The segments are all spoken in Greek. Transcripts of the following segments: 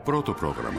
Πρώτο πρόγραμμα.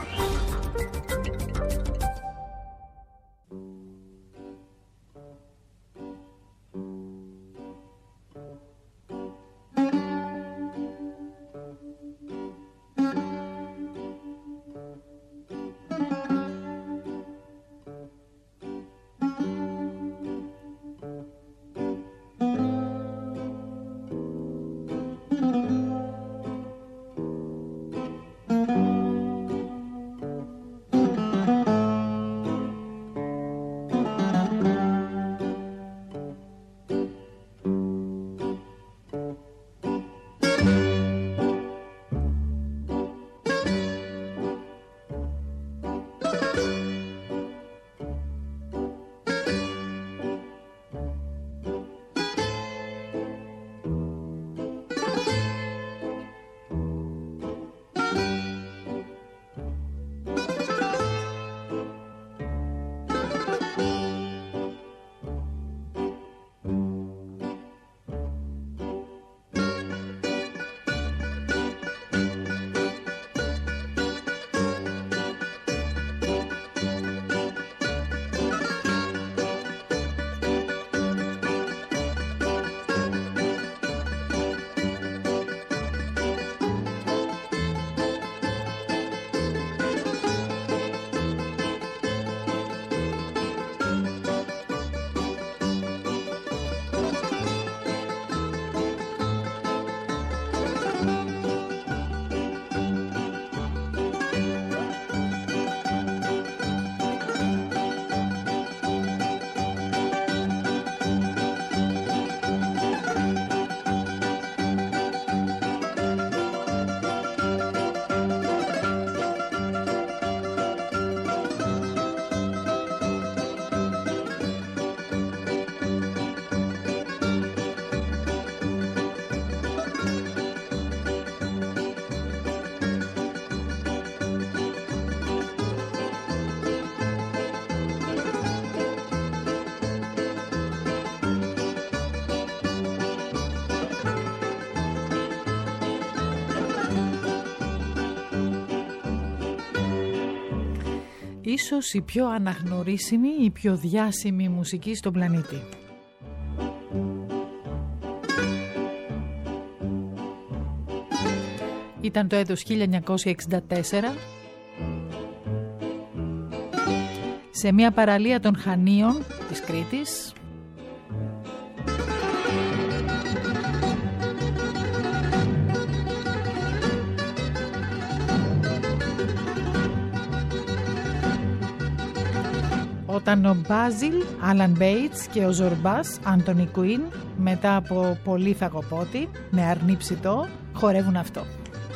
Ίσως η πιο αναγνωρίσιμη, η πιο διάσημη μουσική στον πλανήτη. Ήταν το έτος 1964, σε μια παραλία των Χανίων της Κρήτης. Όταν ο Μπάζιλ Άλαν Μπέιτς και ο Ζορμπάς Άντονι Κουίν, μετά από πολύ φαγοπότη με αρνί ψητό, χορεύουν αυτό.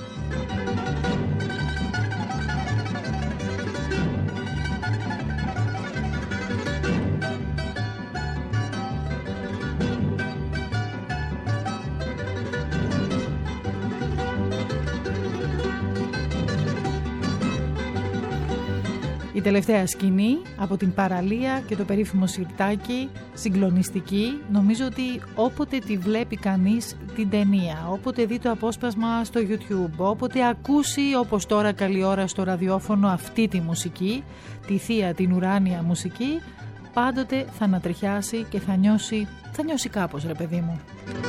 Η τελευταία σκηνή από την παραλία και το περίφημο σιρτάκι, συγκλονιστική. Νομίζω ότι όποτε τη βλέπει κανείς την ταινία, όποτε δει το απόσπασμα στο YouTube, όποτε ακούσει όπως τώρα καλή ώρα στο ραδιόφωνο αυτή τη μουσική, τη θεία, την ουράνια μουσική, πάντοτε θα ανατριχιάσει και θα νιώσει κάπως, ρε παιδί μου.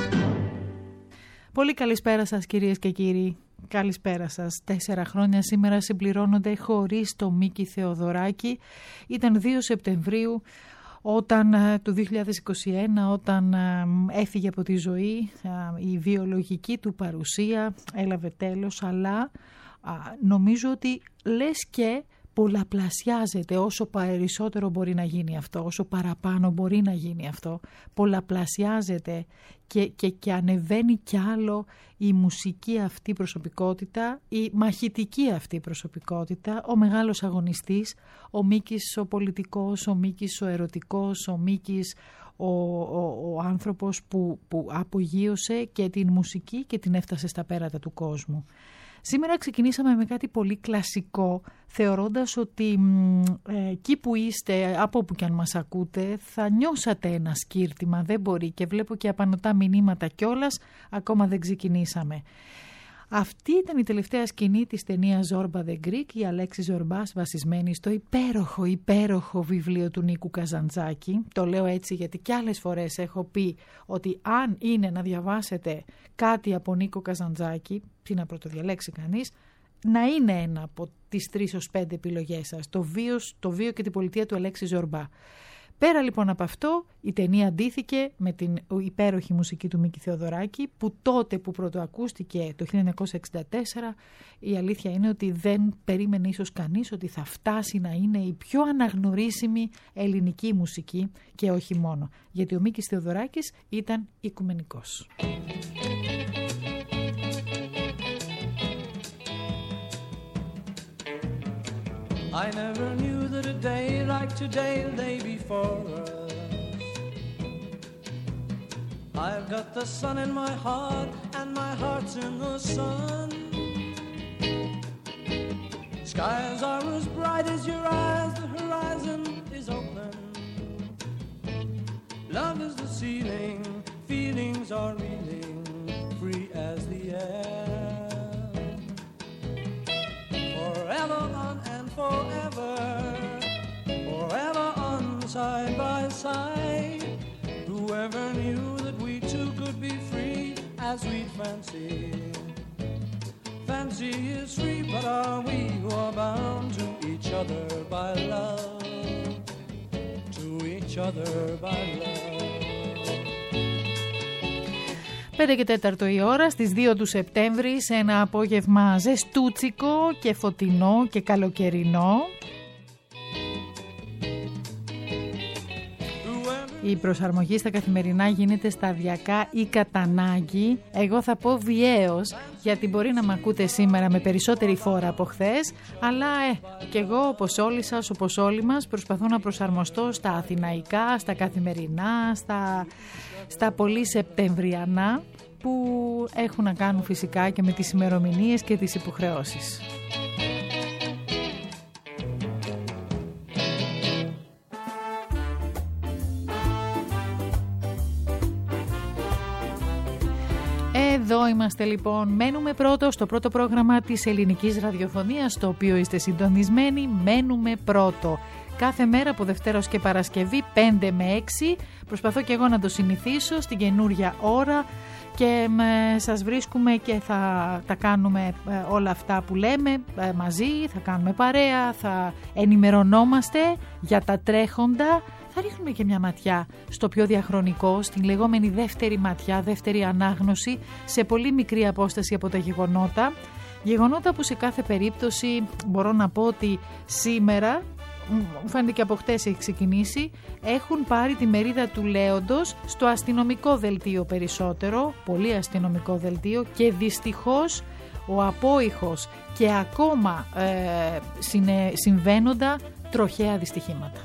Πολύ καλησπέρα σας κυρίες και κύριοι. Καλησπέρα σας. 4 χρόνια σήμερα συμπληρώνονται χωρίς το Μίκη Θεοδωράκη. Ήταν 2 Σεπτεμβρίου του 2021 όταν έφυγε από τη ζωή. Η βιολογική του παρουσία έλαβε τέλος, αλλά νομίζω ότι λες και πολλαπλασιάζεται όσο περισσότερο μπορεί να γίνει αυτό, όσο παραπάνω μπορεί να γίνει αυτό. Πολλαπλασιάζεται και ανεβαίνει κι άλλο η μουσική αυτή προσωπικότητα, η μαχητική αυτή προσωπικότητα, ο μεγάλος αγωνιστής, ο Μίκης ο πολιτικός, ο Μίκης ο ερωτικός, ο Μίκης ο άνθρωπος που απογείωσε και την μουσική και την έφτασε στα πέρατα του κόσμου. Σήμερα ξεκινήσαμε με κάτι πολύ κλασικό, θεωρώντας ότι εκεί που είστε, από όπου και αν μας ακούτε, θα νιώσατε ένα σκύρτημα, δεν μπορεί, και βλέπω και απανωτά μηνύματα κιόλας, ακόμα δεν ξεκινήσαμε. Αυτή ήταν η τελευταία σκηνή της ταινίας Zorba the Greek, η Αλέξη Ζορμπάς, βασισμένη στο υπέροχο βιβλίο του Νίκου Καζαντζάκη. Το λέω έτσι γιατί κι άλλες φορές έχω πει ότι αν είναι να διαβάσετε κάτι από Νίκο Καζαντζάκη, τι να πρωτοδιαλέξει κανείς, να είναι ένα από τις 3 ως 5 επιλογές σας, το βίο και την πολιτεία του Αλέξη Ζορμπά. Πέρα λοιπόν από αυτό, η ταινία αντίθηκε με την υπέροχη μουσική του Μίκη Θεοδωράκη, που τότε που πρωτοακούστηκε το 1964, η αλήθεια είναι ότι δεν περίμενε ίσως κανείς ότι θα φτάσει να είναι η πιο αναγνωρίσιμη ελληνική μουσική και όχι μόνο, γιατί ο Μίκης Θεοδωράκης ήταν οικουμενικός. I never knew that a day like today, the day before us. I've got the sun in my heart and my heart's in the sun. Skies are as bright as your eyes, the horizon is open. Love is the ceiling, feelings are reeling, free as the air. Forever on and forever, forever on side by side. Whoever knew that we two could be free as we'd fancy. Fancy is free, but are we who are bound to each other by love? To each other by love. 5 και 4 η ώρα στις 2 του Σεπτέμβρη, σε ένα απόγευμα ζεστούτσικο και φωτεινό και καλοκαιρινό. Η προσαρμογή στα καθημερινά γίνεται σταδιακά ή κατά ανάγκη. Εγώ θα πω βιαίως, γιατί μπορεί να μ' ακούτε σήμερα με περισσότερη φόρα από χθες, αλλά κι εγώ όπως όλοι σας, όπως όλοι μας, προσπαθώ να προσαρμοστώ στα αθηναϊκά, στα καθημερινά, στα πολύ σεπτεμβριανά, που έχουν να κάνουν φυσικά και με τις ημερομηνίες και τις υποχρεώσεις. Εδώ είμαστε λοιπόν, μένουμε πρώτο στο πρώτο πρόγραμμα της ελληνικής ραδιοφωνίας, στο οποίο είστε συντονισμένοι, μένουμε πρώτο. Κάθε μέρα από Δευτέρα ως και Παρασκευή 5 με 6, προσπαθώ και εγώ να το συνηθίσω στην καινούρια ώρα και σας βρίσκουμε και θα τα κάνουμε όλα αυτά που λέμε μαζί, θα κάνουμε παρέα, θα ενημερωνόμαστε για τα τρέχοντα. Θα ρίχνουμε και μια ματιά στο πιο διαχρονικό, στην λεγόμενη δεύτερη ματιά, δεύτερη ανάγνωση, σε πολύ μικρή απόσταση από τα γεγονότα. Γεγονότα που σε κάθε περίπτωση μπορώ να πω ότι σήμερα, μου φαίνεται και από χτες έχει ξεκινήσει, έχουν πάρει τη μερίδα του λέοντος στο αστυνομικό δελτίο περισσότερο, πολύ αστυνομικό δελτίο, και δυστυχώς ο απόϊχος και ακόμα συμβαίνοντα τροχαία δυστυχήματα.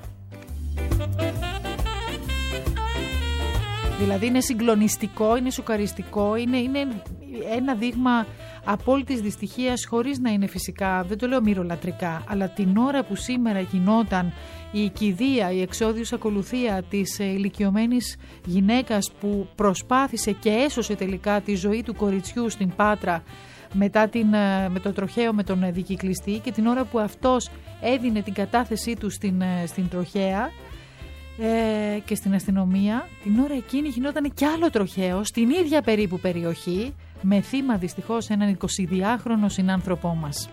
Δηλαδή είναι συγκλονιστικό, είναι σοκαριστικό, είναι ένα δείγμα απόλυτης δυστυχίας, χωρίς να είναι φυσικά, δεν το λέω μυρολατρικά, αλλά την ώρα που σήμερα γινόταν η κηδεία, η εξόδιος ακολουθία της ηλικιωμένης γυναίκας που προσπάθησε και έσωσε τελικά τη ζωή του κοριτσιού στην Πάτρα μετά με το τροχαίο με τον δικυκλιστή, και την ώρα που αυτός έδινε την κατάθεσή του στην τροχαία και στην αστυνομία, την ώρα εκείνη γινόταν κι άλλο τροχαίο στην ίδια περίπου περιοχή, με θύμα δυστυχώς έναν 22χρονο συνάνθρωπό μας.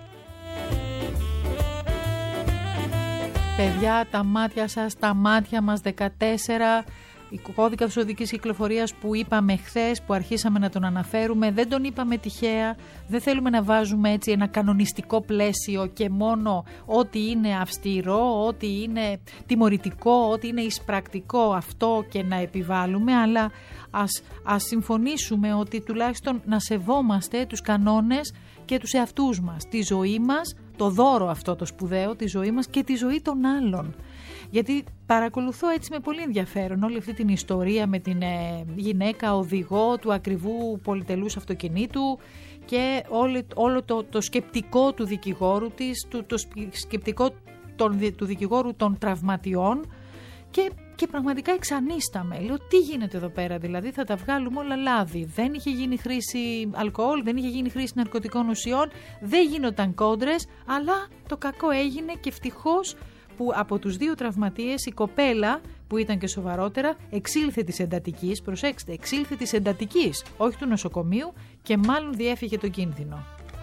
Παιδιά, τα μάτια σας, τα μάτια μας, 14, η κώδικα οδικής κυκλοφορίας που είπαμε χθες, που αρχίσαμε να τον αναφέρουμε, δεν τον είπαμε τυχαία, δεν θέλουμε να βάζουμε έτσι ένα κανονιστικό πλαίσιο και μόνο ό,τι είναι αυστηρό, ό,τι είναι τιμωρητικό, ό,τι είναι εισπρακτικό αυτό και να επιβάλλουμε, αλλά ας συμφωνήσουμε ότι τουλάχιστον να σεβόμαστε τους κανόνες και τους εαυτούς μας, τη ζωή μας, το δώρο αυτό το σπουδαίο, τη ζωή μας και τη ζωή των άλλων. Γιατί παρακολουθώ έτσι με πολύ ενδιαφέρον όλη αυτή την ιστορία με την γυναίκα οδηγό του ακριβού πολυτελούς αυτοκινήτου και όλο το σκεπτικό του δικηγόρου της, το σκεπτικό του δικηγόρου των τραυματιών, και Και πραγματικά εξανίσταμε. Λέω, τι γίνεται εδώ πέρα, δηλαδή θα τα βγάλουμε όλα λάδι. Δεν είχε γίνει χρήση αλκοόλ, δεν είχε γίνει χρήση ναρκωτικών ουσιών, δεν γίνονταν κόντρες, αλλά το κακό έγινε και ευτυχώς που από τους 2 τραυματίες η κοπέλα που ήταν και σοβαρότερα εξήλθε της εντατικής, προσέξτε, εξήλθε της εντατικής, όχι του νοσοκομείου και μάλλον διέφυγε τον κίνδυνο.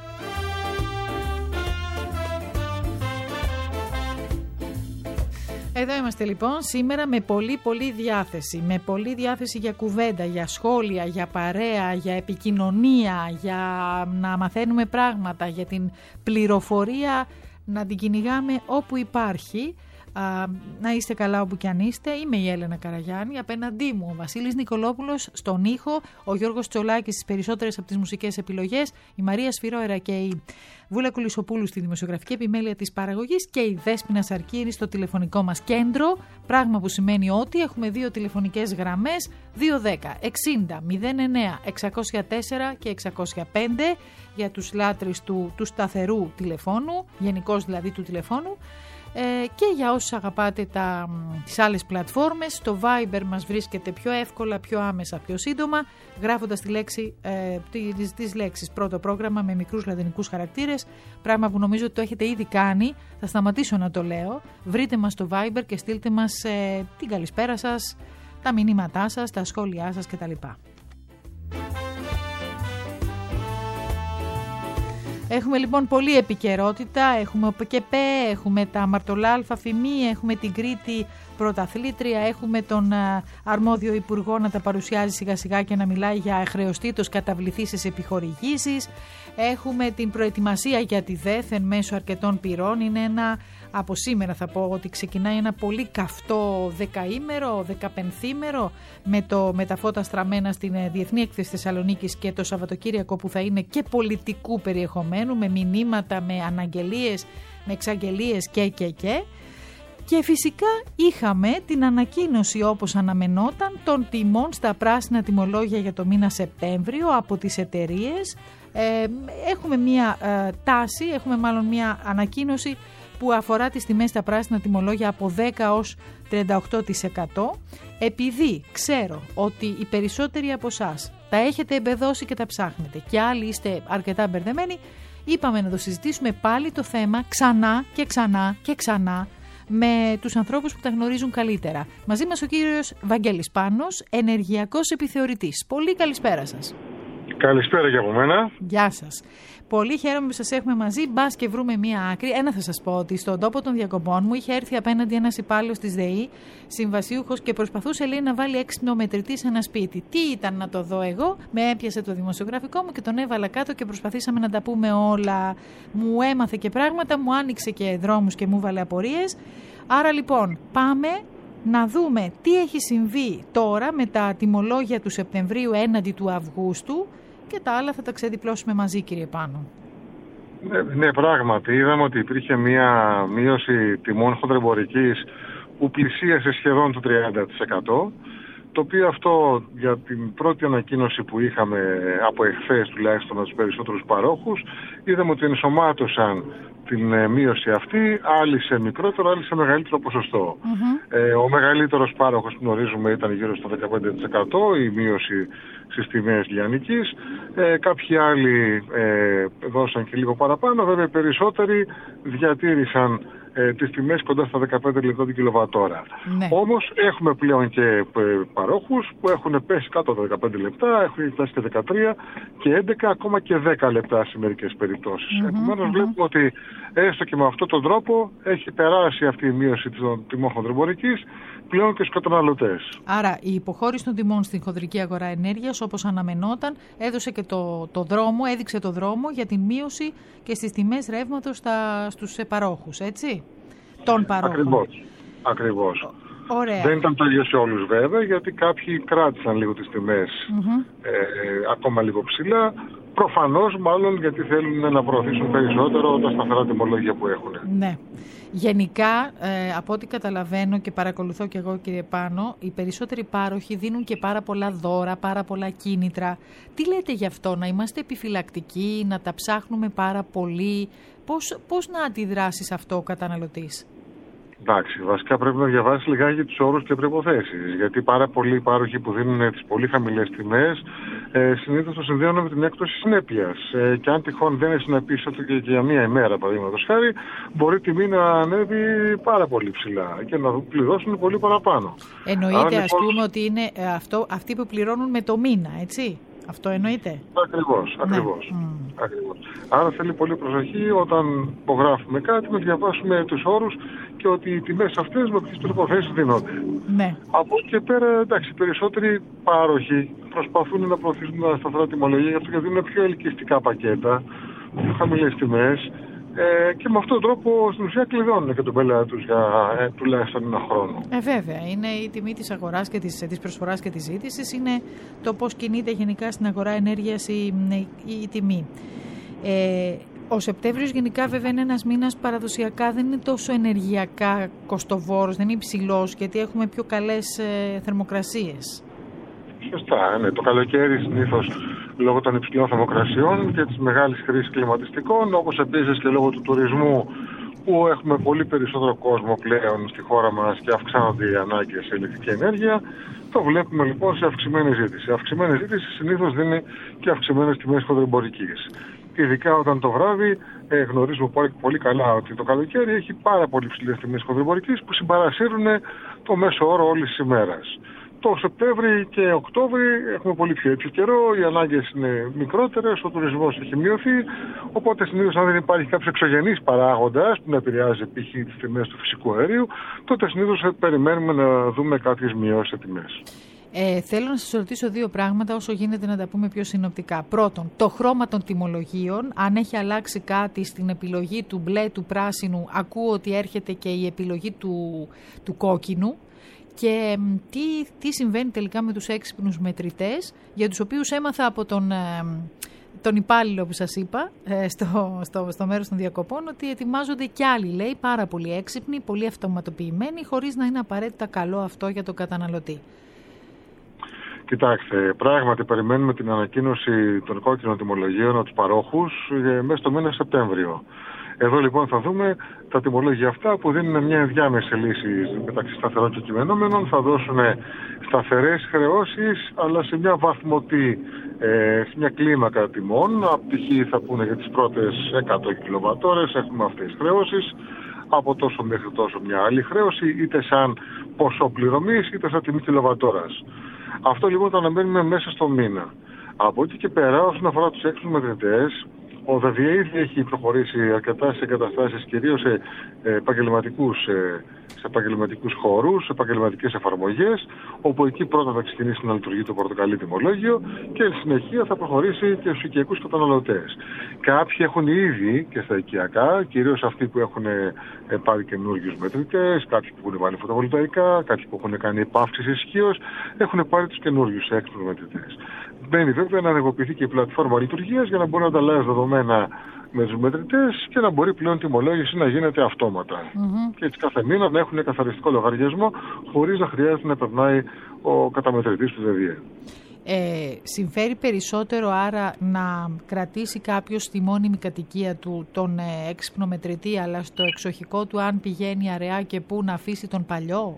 Εδώ είμαστε λοιπόν σήμερα με πολύ διάθεση, με πολλή διάθεση για κουβέντα, για σχόλια, για παρέα, για επικοινωνία, για να μαθαίνουμε πράγματα, για την πληροφορία να την κυνηγάμε όπου υπάρχει. Να είστε καλά όπου κι αν είστε. Είμαι η Έλενα Καραγιάννη, απέναντί μου ο Βασίλης Νικολόπουλος στον ήχο, ο Γιώργος Τσολάκης στις περισσότερες από τις μουσικές επιλογές, η Μαρία Σφυρόερα και η Βούλα Κουλισοπούλου στη δημοσιογραφική επιμέλεια της παραγωγής και η Δέσποινα Σαρκύρη στο τηλεφωνικό μας κέντρο, πράγμα που σημαίνει ότι έχουμε 2 τηλεφωνικές γραμμές, 210 60 09 604 και 605 για τους λάτρεις του σταθερού τηλεφώνου, γενικώς δηλαδή του τηλεφώνου. Και για όσους αγαπάτε τις άλλες πλατφόρμες, στο Viber μας βρίσκεται πιο εύκολα, πιο άμεσα, πιο σύντομα, γράφοντας τις λέξεις πρώτο πρόγραμμα με μικρούς λατινικούς χαρακτήρες, πράγμα που νομίζω ότι το έχετε ήδη κάνει, θα σταματήσω να το λέω. Βρείτε μας στο Viber και στείλτε μας την καλησπέρα σας, τα μηνύματά σας, τα σχόλιά σας κτλ. Έχουμε λοιπόν πολλή επικαιρότητα, έχουμε ο ΠΚΠ, έχουμε τα Μαρτωλά Αλφαφημί, έχουμε την Κρήτη πρωταθλήτρια, έχουμε τον αρμόδιο υπουργό να τα παρουσιάζει σιγά σιγά και να μιλάει για χρεωστήτως καταβληθήσεις επιχορηγήσεις, έχουμε την προετοιμασία για τη ΔΕΘ εν μέσω αρκετών πυρών, είναι από σήμερα θα πω ότι ξεκινάει ένα πολύ καυτό 10ημερο, 15ημερο με τα φώτα στραμμένα στην Διεθνή Έκθεση Θεσσαλονίκης και το Σαββατοκύριακο που θα είναι και πολιτικού περιεχομένου, με μηνύματα, με αναγγελίες, με εξαγγελίες και φυσικά είχαμε την ανακοίνωση όπως αναμενόταν των τιμών στα πράσινα τιμολόγια για το μήνα Σεπτέμβριο από τις εταιρείες. Έχουμε μια τάση, έχουμε μάλλον μια ανακοίνωση που αφορά τις τιμές στα πράσινα τιμολόγια από 10 ως 38%. Επειδή ξέρω ότι οι περισσότεροι από εσάς τα έχετε εμπεδώσει και τα ψάχνετε και άλλοι είστε αρκετά μπερδεμένοι, είπαμε να το συζητήσουμε πάλι το θέμα ξανά και ξανά και ξανά με τους ανθρώπους που τα γνωρίζουν καλύτερα. Μαζί μας ο κύριος Βαγγέλης Πάνος, ενεργειακός επιθεωρητής. Πολύ καλησπέρα σας. Καλησπέρα για από μένα. Γεια σας. Πολύ χαίρομαι που σας έχουμε μαζί. Μπας και βρούμε μία άκρη. Ένα θα σας πω ότι στον τόπο των διακοπών μου είχε έρθει απέναντι ένας υπάλληλος της ΔΕΗ, συμβασίουχος, και προσπαθούσε, λέει, να βάλει έξυπνο μετρητή σε ένα σπίτι. Τι ήταν να το δω εγώ, με έπιασε το δημοσιογραφικό μου και τον έβαλα κάτω και προσπαθήσαμε να τα πούμε όλα. Μου έμαθε και πράγματα, μου άνοιξε και δρόμους και μου βάλε απορίες. Άρα λοιπόν πάμε να δούμε τι έχει συμβεί τώρα με τα τιμολόγια του Σεπτεμβρίου έναντι του Αυγούστου και τα άλλα θα τα ξεδιπλώσουμε μαζί, κύριε Πάνο. Ναι, πράγματι. Είδαμε ότι υπήρχε μια μείωση τιμών χοντρεμπορικής που πλησίασε σχεδόν το 30%, το οποίο αυτό για την πρώτη ανακοίνωση που είχαμε από εχθές τουλάχιστον από τους περισσότερους παρόχους, είδαμε ότι ενσωμάτωσαν την μείωση αυτή, άλλοι σε μικρότερο, άλλοι σε μεγαλύτερο ποσοστό. Ο μεγαλύτερος πάροχος που γνωρίζουμε ήταν γύρω στο 15% η μείωση στις τιμές λιανικής. Κάποιοι άλλοι δώσαν και λίγο παραπάνω, βέβαια οι περισσότεροι διατήρησαν τις τιμές κοντά στα 15 λεπτά την κιλοβατόρα. Ναι. Όμως έχουμε πλέον και παρόχους που έχουν πέσει κάτω από τα 15 λεπτά, έχουν φτάσει και 13 και 11, ακόμα και 10 λεπτά σε μερικές περιπτώσεις. Επομένως βλέπουμε ότι έστω και με αυτόν τον τρόπο έχει περάσει αυτή η μείωση των τιμών χοντρεμπορικής πλέον και στους καταναλωτές. Άρα η υποχώρηση των τιμών στην χοντρική αγορά ενέργειας, όπως αναμενόταν, έδωσε και έδειξε το δρόμο για την μείωση και στις τιμές ρεύματος στους παρόχους, έτσι, των παρόχων. Ακριβώς. Ωραία. Δεν ήταν το ίδιο σε όλους βέβαια, γιατί κάποιοι κράτησαν λίγο τις τιμές ακόμα λίγο ψηλά. Προφανώς μάλλον γιατί θέλουν να προωθήσουν περισσότερο τα σταθερά τιμολόγια που έχουν. Ναι. Γενικά, από ό,τι καταλαβαίνω και παρακολουθώ και εγώ, κύριε Πάνο, οι περισσότεροι πάροχοι δίνουν και πάρα πολλά δώρα, πάρα πολλά κίνητρα. Τι λέτε γι' αυτό, να είμαστε επιφυλακτικοί, να τα ψάχνουμε πάρα πολύ? Πώς να αντιδράσει σε αυτό ο καταναλωτής? Εντάξει, βασικά πρέπει να διαβάσει λιγάκι τους όρους και προϋποθέσεις. Γιατί πάρα πολλοί υπάροχοι που δίνουν τις πολύ χαμηλές τιμές συνήθως το συνδέουν με την έκπτωση συνέπειας. Και αν τυχόν δεν είναι συνεπής και για μία ημέρα, παραδείγματος χάρη, μπορεί η τιμή να ανέβει πάρα πολύ ψηλά και να πληρώσουν πολύ παραπάνω. Εννοείται, ας πούμε, ότι είναι αυτοί που πληρώνουν με το μήνα, έτσι. Αυτό εννοείται. Ακριβώς. Άρα θέλει πολύ προσοχή όταν υπογράφουμε κάτι, να διαβάσουμε τους όρους και ότι οι τιμές αυτές με ποιες προϋποθέσεις δίνονται. Ναι. Από εκεί και πέρα, εντάξει, περισσότεροι πάροχοι προσπαθούν να προωθήσουν τα σταθερά τιμολογία, γιατί δίνουν πιο ελκυστικά πακέτα, πιο χαμηλές τιμές. Και με αυτόν τον τρόπο στην ουσία κλειδώνουν και τον πελάτη τους για τουλάχιστον ένα χρόνο. Βέβαια, είναι η τιμή της αγοράς και της προσφοράς και της ζήτησης, είναι το πώς κινείται γενικά στην αγορά ενέργειας η τιμή. Ο Σεπτέμβριος γενικά βέβαια είναι ένας μήνας παραδοσιακά, δεν είναι τόσο ενεργειακά κοστοβόρος, δεν είναι υψηλός, γιατί έχουμε πιο καλές θερμοκρασίες. Σωστά, ναι. Το καλοκαίρι συνήθως λόγω των υψηλών θερμοκρασιών και της μεγάλης χρήσης κλιματιστικών, όπως επίσης και λόγω του τουρισμού που έχουμε πολύ περισσότερο κόσμο πλέον στη χώρα μας και αυξάνονται οι ανάγκες σε ηλεκτρική ενέργεια, το βλέπουμε λοιπόν σε αυξημένη ζήτηση. Αυξημένη ζήτηση συνήθως δίνει και αυξημένες τιμές χονδρεμπορικής. Ειδικά όταν το βράδυ γνωρίζουμε πολύ καλά ότι το καλοκαίρι έχει πάρα πολύ ψηλές τιμές χονδρεμπορικής που συμπαρασύρουν το μέσο όρο όλης της ημέρας. Το Σεπτέμβρη και Οκτώβρη έχουμε πολύ πιο έτσι καιρό, οι ανάγκες είναι μικρότερες, ο τουρισμός έχει μειωθεί, οπότε συνήθως αν δεν υπάρχει κάποιος εξωγενής παράγοντας που να επηρεάζει π.χ. τις τιμές του φυσικού αερίου, τότε συνήθως περιμένουμε να δούμε κάποιες μειώσεις σε τιμές. Θέλω να σας ρωτήσω δύο πράγματα, όσο γίνεται να τα πούμε πιο συνοπτικά. Πρώτον, το χρώμα των τιμολογίων, αν έχει αλλάξει κάτι στην επιλογή του μπλε, του πράσινου, ακούω ότι έρχεται και η επιλογή του κόκκινου. Και τι συμβαίνει τελικά με τους έξυπνους μετρητές, για τους οποίους έμαθα από τον υπάλληλο που σας είπα στο μέρος των διακοπών, ότι ετοιμάζονται κι άλλοι, λέει, πάρα πολύ έξυπνοι, πολύ αυτοματοποιημένοι, χωρίς να είναι απαραίτητα καλό αυτό για τον καταναλωτή. Κοιτάξτε, πράγματι περιμένουμε την ανακοίνωση των κόκκινων τιμολογίων από τους παρόχους μέσα στο μήνα Σεπτέμβριο. Εδώ λοιπόν θα δούμε τα τιμολόγια αυτά που δίνουν μια ενδιάμεση λύση μεταξύ σταθερών και κειμενόμενων. Θα δώσουν σταθερές χρεώσεις, αλλά σε μια βαθμωτή, σε μια κλίμακα τιμών. Από π.χ. θα πούνε για τις πρώτες 100 κιλοβατόρες έχουμε αυτές τις χρεώσεις. Από τόσο μέχρι τόσο μια άλλη χρέωση, είτε σαν ποσό πληρωμής, είτε σαν τιμή κιλοβατόρας. Αυτό λοιπόν το αναμένουμε μέσα στο μήνα. Από εκεί και πέρα, όσον αφορά τους έξυπνους μετρητές, ο ΔΔΕ ήδη έχει προχωρήσει αρκετά σε εγκαταστάσεις, κυρίως σε επαγγελματικούς χώρους, σε επαγγελματικές εφαρμογές, όπου εκεί πρώτα θα ξεκινήσει να λειτουργεί το πορτοκαλί τιμολόγιο και εν συνεχεία θα προχωρήσει και στους οικιακούς καταναλωτές. Κάποιοι έχουν ήδη και στα οικιακά, κυρίως αυτοί που έχουν πάρει καινούργιους μετρητές, κάποιοι που έχουν βάλει φωτοβολταϊκά, κάποιοι που έχουν κάνει επαύξηση ισχύως, έχουν πάρει τους καινούργιους έξυπνους μετρητές. Μπαίνει βέβαια να ενεργοποιηθεί και η πλατφόρμα λειτουργίας για να μπορεί να ανταλλάσσει δεδομένα με τους μετρητές και να μπορεί πλέον τιμολόγηση να γίνεται αυτόματα. Και έτσι κάθε μήνα να έχουν καθαριστικό λογαριασμό χωρίς να χρειάζεται να περνάει ο καταμετρητής του ΔΔΕ. Συμφέρει περισσότερο άρα να κρατήσει κάποιος στη μόνιμη κατοικία του τον έξυπνο μετρητή, αλλά στο εξοχικό του αν πηγαίνει αραιά και πού να αφήσει τον παλιό?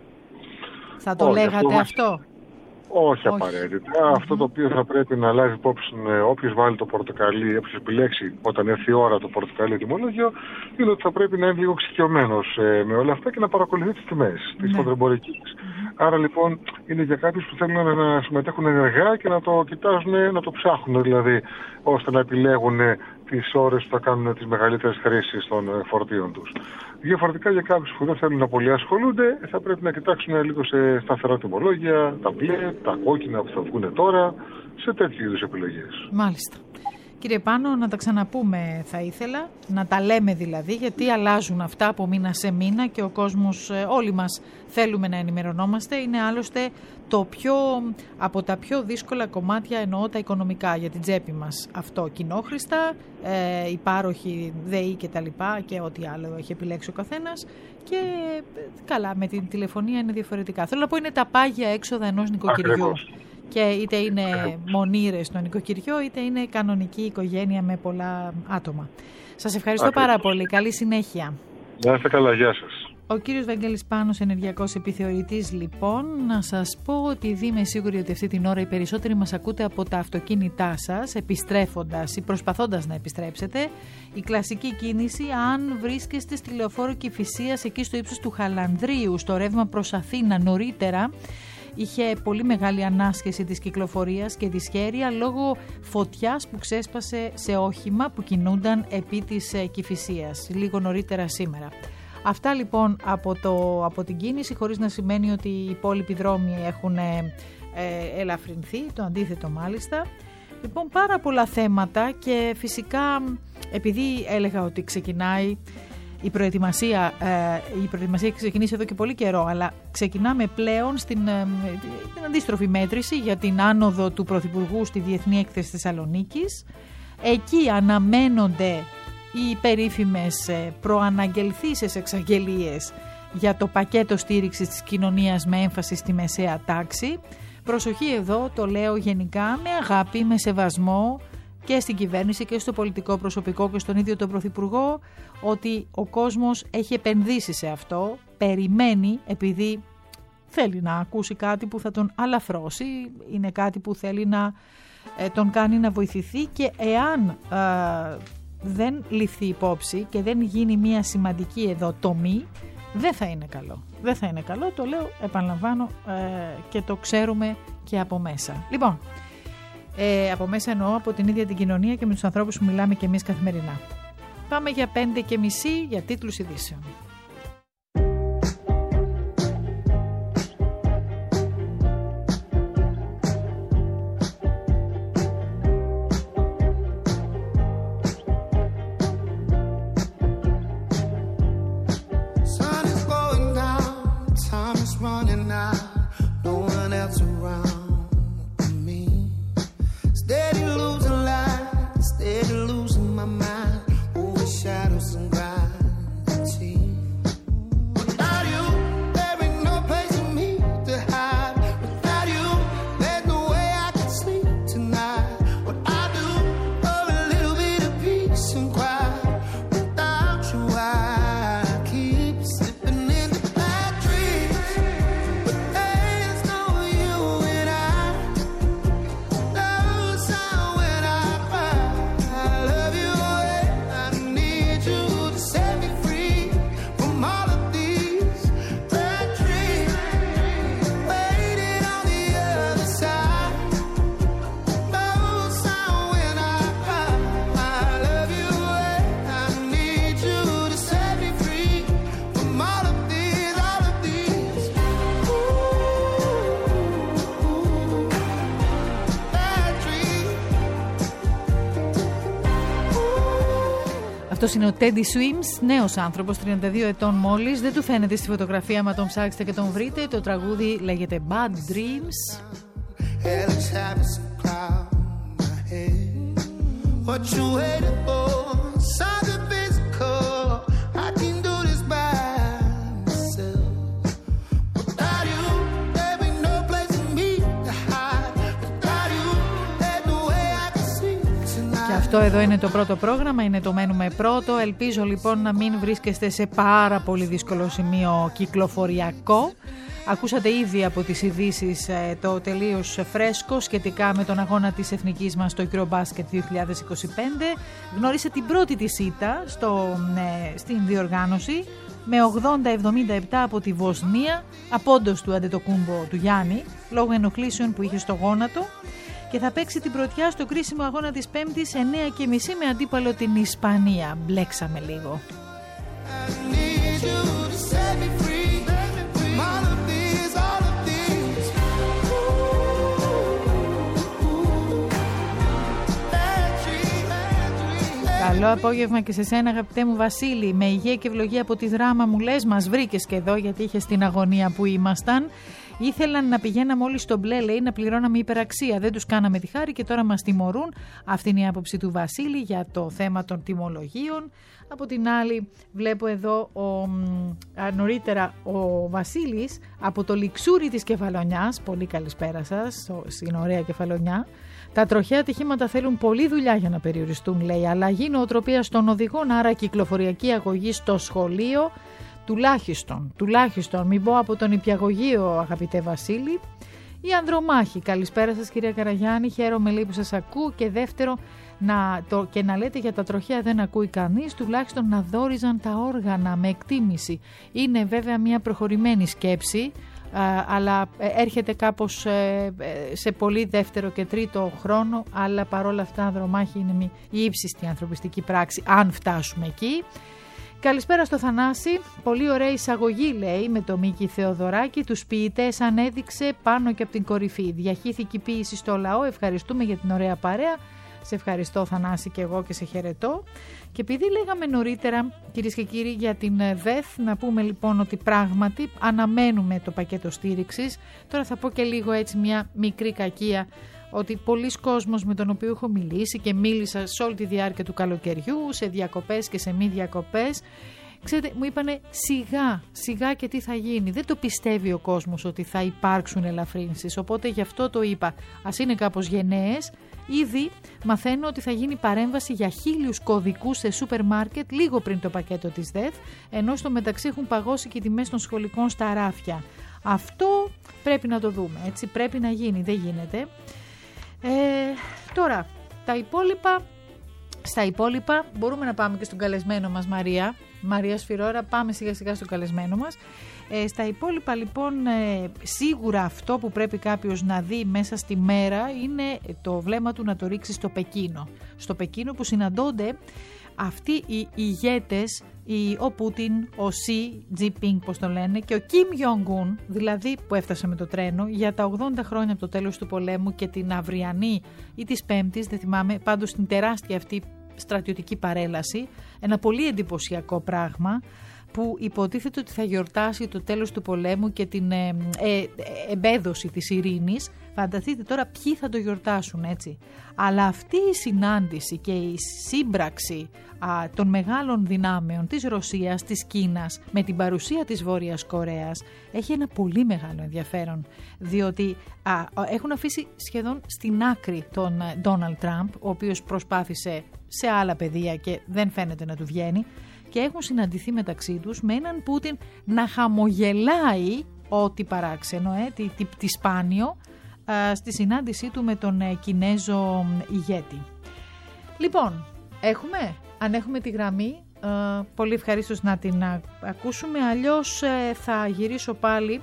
Θα το λέγατε αυτό? Όχι απαραίτητα. Αυτό το οποίο θα πρέπει να λάβει υπόψη όποιος βάλει το πορτοκαλί, όποιος επιλέξει όταν έρθει η ώρα το πορτοκαλί τιμολόγιο, είναι ότι θα πρέπει να είναι λίγο εξοικειωμένος με όλα αυτά και να παρακολουθεί τις τιμές της χονδρεμπορικής. Άρα λοιπόν είναι για κάποιους που θέλουν να συμμετέχουν ενεργά και να το κοιτάζουν, να το ψάχνουν δηλαδή, ώστε να επιλέγουν τις ώρες που θα κάνουν τις μεγαλύτερες χρήσεις των φορτίων τους. Διαφορετικά για κάποιους που δεν θέλουν να πολύ ασχολούνται, θα πρέπει να κοιτάξουν λίγο σε σταθερά τιμολόγια, τα μπλε, τα κόκκινα που θα βγουν τώρα, σε τέτοιου είδους επιλογές. Μάλιστα. Κύριε Πάνο, να τα ξαναπούμε θα ήθελα, να τα λέμε δηλαδή, γιατί αλλάζουν αυτά από μήνα σε μήνα και ο κόσμος, όλοι μας θέλουμε να ενημερωνόμαστε. Είναι άλλωστε από τα πιο δύσκολα κομμάτια, εννοώ τα οικονομικά, για την τσέπη μας. Αυτό κοινόχρηστα, υπάροχοι ΔΕΗ και τα λοιπά και ό,τι άλλο έχει επιλέξει ο καθένας. Και καλά, με την τηλεφωνία είναι διαφορετικά. Θέλω να πω, είναι τα πάγια έξοδα ενός νοικοκυριού. Ακριβώς. Και είτε είναι μονήρες στο νοικοκυριό, είτε είναι κανονική οικογένεια με πολλά άτομα. Σας ευχαριστώ πάρα πολύ. Καλή συνέχεια. Να είστε καλά. Γεια σας. Ο κύριος Βαγγέλης Πάνος, ενεργειακός επιθεωρητής, λοιπόν. Να σας πω ότι ήδη είμαι σίγουρη ότι αυτή την ώρα οι περισσότεροι μας ακούτε από τα αυτοκίνητά σας, επιστρέφοντας ή προσπαθώντας να επιστρέψετε. Η κλασική κίνηση, αν βρίσκεστε στη λεωφόρο Κηφισίας, εκεί στο ύψος του Χαλανδρίου, στο ρεύμα προς Αθήνα νωρίτερα, είχε πολύ μεγάλη ανάσχεση της κυκλοφορίας και της χέρια λόγω φωτιάς που ξέσπασε σε όχημα που κινούνταν επί της Κηφισίας λίγο νωρίτερα σήμερα. Αυτά λοιπόν από την κίνηση, χωρίς να σημαίνει ότι οι υπόλοιποι δρόμοι έχουν ελαφρυνθεί, το αντίθετο μάλιστα. Λοιπόν, πάρα πολλά θέματα και φυσικά επειδή έλεγα ότι ξεκινάει η προετοιμασία έχει ξεκινήσει εδώ και πολύ καιρό, αλλά ξεκινάμε πλέον την αντίστροφη μέτρηση για την άνοδο του Πρωθυπουργού στη Διεθνή Έκθεση Θεσσαλονίκης. Εκεί αναμένονται οι περίφημες προαναγγελθήσεις εξαγγελίες για το πακέτο στήριξης της κοινωνίας με έμφαση στη μεσαία τάξη. Προσοχή εδώ, το λέω γενικά με αγάπη, με σεβασμό και στην κυβέρνηση και στο πολιτικό προσωπικό και στον ίδιο τον Πρωθυπουργό, ότι ο κόσμος έχει επενδύσει σε αυτό, περιμένει επειδή θέλει να ακούσει κάτι που θα τον αλαφρώσει, είναι κάτι που θέλει να τον κάνει να βοηθηθεί και εάν δεν ληφθεί υπόψη και δεν γίνει μια σημαντική εδώ τομή, δεν θα είναι καλό. Δεν θα είναι καλό, το λέω, επαναλαμβάνω και το ξέρουμε και από μέσα. Λοιπόν, από μέσα εννοώ από την ίδια την κοινωνία και με τους ανθρώπους που μιλάμε και εμείς καθημερινά. Πάμε για 5:30 για τίτλους ειδήσεων. Αυτός είναι ο Teddy Swims, νέος άνθρωπος, 32 ετών μόλις. Δεν του φαίνεται στη φωτογραφία, μα τον ψάξετε και τον βρείτε. Το τραγούδι λέγεται Bad Dreams. Αυτό εδώ είναι το πρώτο πρόγραμμα, είναι το μένουμε πρώτο. Ελπίζω λοιπόν να μην βρίσκεστε σε πάρα πολύ δύσκολο σημείο κυκλοφοριακό. Ακούσατε ήδη από τις ειδήσεις το τελείως φρέσκο σχετικά με τον αγώνα της εθνικής μας στο Eurobasket 2025. Γνώρισε την πρώτη της ήττα στην διοργάνωση με 80-77 από τη Βοσνία, απόντος του Αντετοκούμπο του Γιάννη, λόγω ενοχλήσεων που είχε στο γόνατο. Και θα παίξει την πρωτιά στο κρίσιμο αγώνα της Πέμπτης 9:30 με αντίπαλο την Ισπανία. Μπλέξαμε λίγο. Καλό απόγευμα και σε σένα, αγαπητέ μου Βασίλη. Με υγεία και ευλογία από τη Δράμα μου λες, μας βρήκες και εδώ γιατί είχες την αγωνία που ήμασταν. Ήθελαν να πηγαίναμε όλοι στο μπλε, λέει, να πληρώναμε υπεραξία. Δεν τους κάναμε τη χάρη και τώρα μας τιμωρούν. Αυτή είναι η άποψη του Βασίλη για το θέμα των τιμολογίων. Από την άλλη, βλέπω εδώ νωρίτερα ο Βασίλης από το Λιξούρι της Κεφαλονιάς. Πολύ καλησπέρα σας, στην ωραία Κεφαλονιά. Τα τροχαία ατυχήματα θέλουν πολλή δουλειά για να περιοριστούν, λέει. Αλλαγή νοοτροπίας των οδηγών, άρα κυκλοφοριακή αγωγή στο σχολείο. τουλάχιστον, μην πω από τον Υπηαγωγείο, αγαπητέ Βασίλη. Η Ανδρομάχη, καλησπέρα σας κυρία Καραγιάννη, χαίρομαι λίγο που σας ακούω. Και δεύτερο, να λέτε για τα τροχαία δεν ακούει κανείς, τουλάχιστον να δόριζαν τα όργανα με εκτίμηση. Είναι βέβαια μια προχωρημένη σκέψη, αλλά έρχεται κάπως σε πολύ δεύτερο και τρίτο χρόνο, αλλά παρόλα αυτά Ανδρομάχη είναι η ύψιστη ανθρωπιστική πράξη, αν φτάσουμε εκεί. Καλησπέρα στο Θανάση, πολύ ωραία εισαγωγή λέει με το Μίκη Θεοδωράκη, τους ποιητές ανέδειξε πάνω και από την κορυφή. Διαχύθηκε η ποίηση στο λαό, ευχαριστούμε για την ωραία παρέα. Σε ευχαριστώ Θανάση και εγώ και σε χαιρετώ. Και επειδή λέγαμε νωρίτερα κυρίες και κύριοι για την ΔΕΘ, να πούμε λοιπόν ότι πράγματι αναμένουμε το πακέτο στήριξης. Τώρα θα πω και λίγο έτσι μια μικρή κακία, ότι πολλοί κόσμος με τον οποίο έχω μιλήσει και μίλησα σε όλη τη διάρκεια του καλοκαιριού, σε διακοπές και σε μη διακοπές, ξέρετε, μου είπανε σιγά και τι θα γίνει. Δεν το πιστεύει ο κόσμος ότι θα υπάρξουν ελαφρύνσεις, οπότε γι' αυτό το είπα. Ας είναι κάπως γενναίες. Ήδη μαθαίνω ότι θα γίνει παρέμβαση για 1.000 κωδικούς σε σούπερ μάρκετ λίγο πριν το πακέτο της ΔΕΘ, ενώ στο μεταξύ έχουν παγώσει και οι τιμές των σχολικών στα ράφια. Αυτό πρέπει να το δούμε, έτσι, πρέπει να γίνει, δεν γίνεται. Τώρα, στα υπόλοιπα μπορούμε να πάμε και στον καλεσμένο μας Μαρία Σφυρώρα, πάμε σιγά σιγά στον καλεσμένο μας. Στα υπόλοιπα λοιπόν, σίγουρα αυτό που πρέπει κάποιος να δει μέσα στη μέρα είναι το βλέμμα του να το ρίξει στο Πεκίνο. Στο Πεκίνο που συναντώνται αυτοί οι ηγέτες, ο Πούτιν, ο Σι Τζιπίνγκ πώς το λένε, και ο Κιμ Γιονγκούν, δηλαδή που έφτασε με το τρένο για τα 80 χρόνια από το τέλος του πολέμου και την αυριανή ή της Πέμπτης, δεν θυμάμαι, πάντως την τεράστια αυτή στρατιωτική παρέλαση, ένα πολύ εντυπωσιακό πράγμα που υποτίθεται ότι θα γιορτάσει το τέλος του πολέμου και την εμπέδωση της ειρήνης. Φανταστείτε τώρα ποιοι θα το γιορτάσουν, έτσι. Αλλά αυτή η συνάντηση και η σύμπραξη των μεγάλων δυνάμεων της Ρωσίας, της Κίνας με την παρουσία της Βόρειας Κορέας έχει ένα πολύ μεγάλο ενδιαφέρον, διότι έχουν αφήσει σχεδόν στην άκρη τον Ντόναλντ Τραμπ, ο οποίος προσπάθησε σε άλλα πεδία και δεν φαίνεται να του βγαίνει, και έχουν συναντηθεί μεταξύ τους με έναν Πούτιν να χαμογελάει, ό,τι παράξενο, τι σπάνιο, στη συνάντησή του με τον Κινέζο ηγέτη. Λοιπόν, αν έχουμε τη γραμμή, πολύ ευχαρίστως να την ακούσουμε, αλλιώς θα γυρίσω πάλι